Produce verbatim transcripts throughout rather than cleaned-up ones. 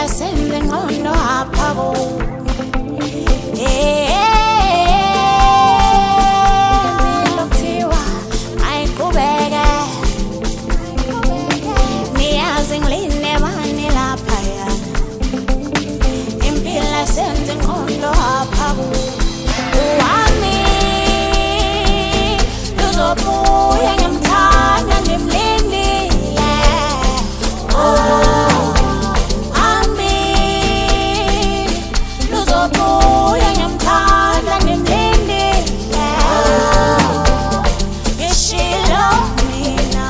impila senze ngcono apha ku impilo kuthiwa ayiqhubeke niyazi ngiline bani laphaya impila senze ngcono apha ku uwami luzobuya ngimthanda ngimlindile oh ami luzobuya ngimthanda ngimlindile ngishilo mina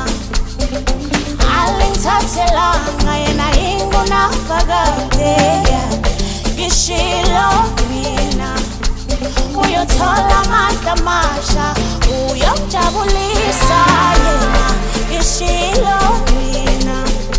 alingithathelanga yena ingunafakade ngishilo mina uyothola amatamasha uyomjabulisa yena ngishilo mina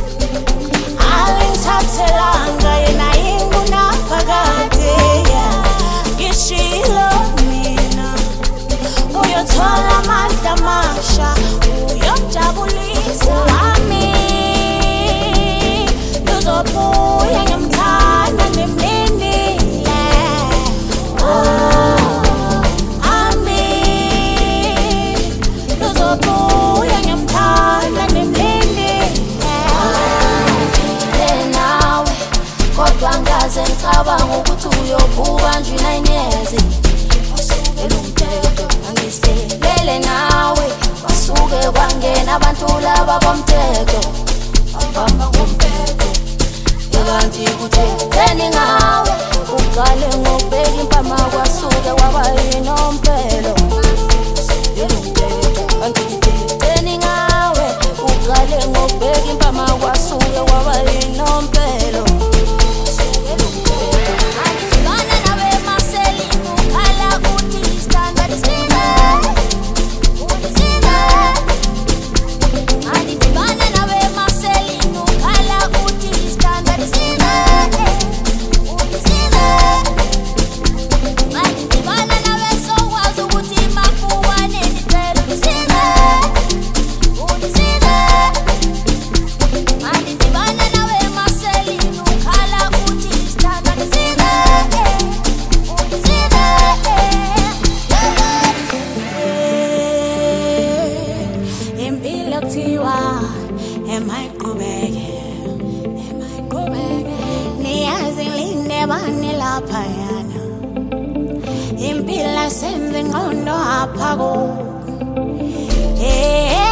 alingithathelanga yena ingunafakade ngishilo mina uyothola amatamasha uyomjabulisa wami luzobuya ngimthanda ngimlindile oh ami luzobuya ngimthanda ngimlindile nawe kodwa ngaze ngicabanga ukuthi uyophuka nje nayineze wasukela umthetho angiselele nawe wasuke kwangena abantu laba bomthetho bamba ngomthetho yakanti kutheni ngawe uqale ngokubeka impama kwasuke waba yinompelo elumthetho angikutheni ngawe uqale ngokubeka impama kwasuke waba yinompelo impila senze ngcono apha ku